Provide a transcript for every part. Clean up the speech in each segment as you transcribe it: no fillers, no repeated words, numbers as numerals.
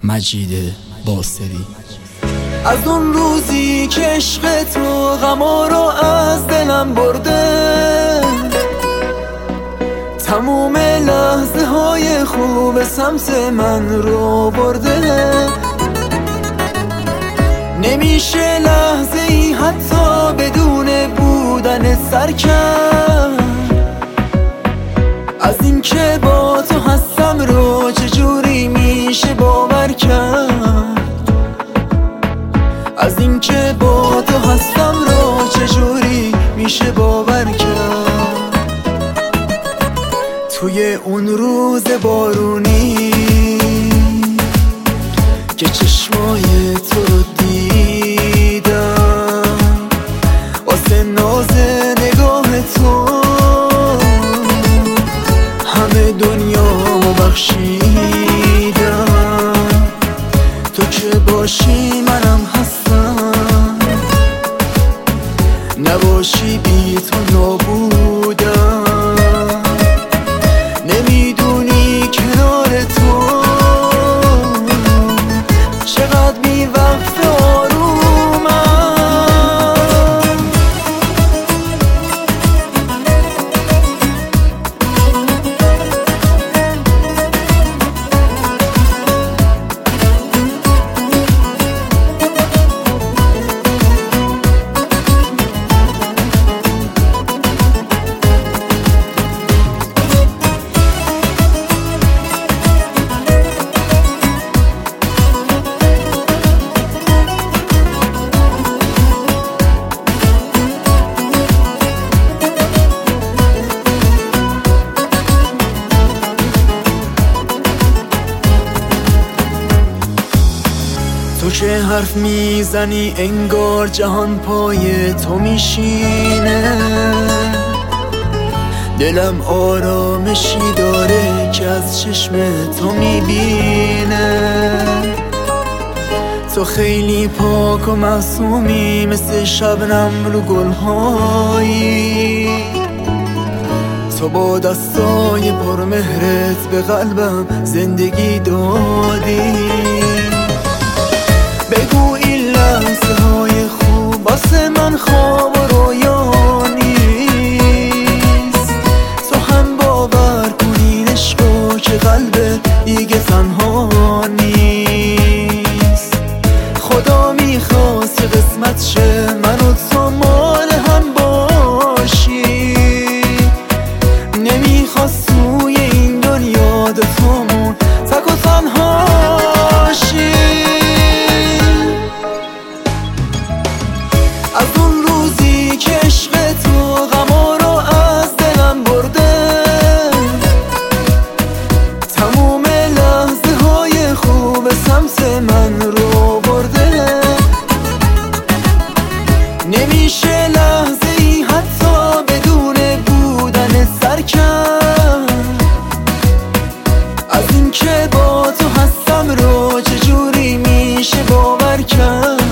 مجید باصری. از اون روزی که عشق تو غما رو از دلم برده، تموم لحظه های خوب سمت من رو برده، نمیشه لحظه ای حتی بدون بودن سر کرد. از این که با تو هستم رو چجوری میشه باور کرد؟ از این که با تو هستم رو چجوری میشه باور کرد؟ توی اون روز بارونی که چشمای تو رو دیدم، واسه ناز نگاه تو همه دنیامو بخشیدم. تو که باشی منم هستم، نباشی بی تو نابودم. نمیدونی کنار تو چقدر بی وقت آرومم. تو که حرف میزنی انگار جهان پای تو میشینه، دلم آرامشی داره که از چشم تو میبینه. تو خیلی پاک و معصومی، مثل شبنم رو گلهایی. تو با دستای پرمهرت به قلبم زندگی دادی. بگو این لحظه های خوب واسه من خواب و رویا نیست. تو هم باور کنین عشقا که قلب دیگه تنها نیست. خدا میخواست که قسمت شه من و تو مال هم باشی، نمیخواست توی این دنیا دوتامون تک و تنها شی. از اون روزی که عشق تو غما رو از دلم برده، تموم لحظه های خوب سمت من رو برده، نمیشه لحظه ای حتی بدون بودن سر کرد. از این که با تو هستم رو چجوری میشه باور کرد؟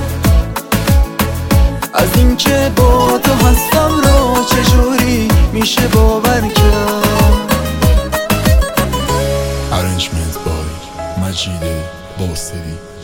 از این که با تو هستم رو چجوری میشه باور کرد؟ Arrangement by مجید باصری.